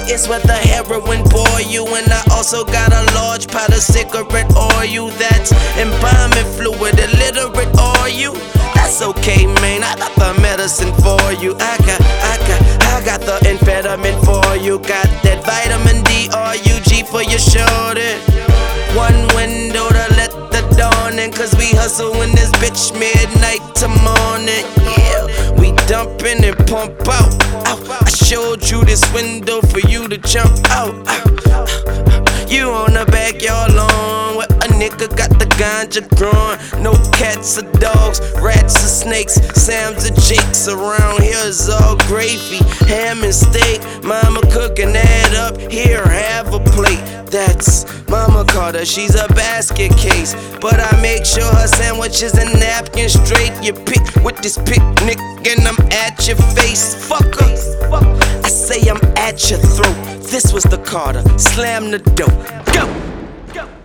it's what the heroin pour you. And I also got a large pot of cigarette oil that's embalming fluid, illiterate oil. That's okay, man, I got the medicine for you. I got the amphetamine for you. Got that vitamin D, RUG for your shoulder. One window to let the dawn in, cause we hustle in this bitch midnight to morning. Yeah, we dumping and pump out. Ow. I showed you this window for you to jump out. You on the backyard lawn where a nigga got the ganja growing. No cats or dogs, rats or snakes, Sam's or Jakes. Around here is all gravy, ham and steak. Mama cooking that up, here have a plate. That's Mama Carter, she's a basket case. But I make sure her sandwiches and napkins straight. You pick with this picnic and I'm at your face. Fucker, I say I'm at your throat. This was the Carter, slam the dope. Go!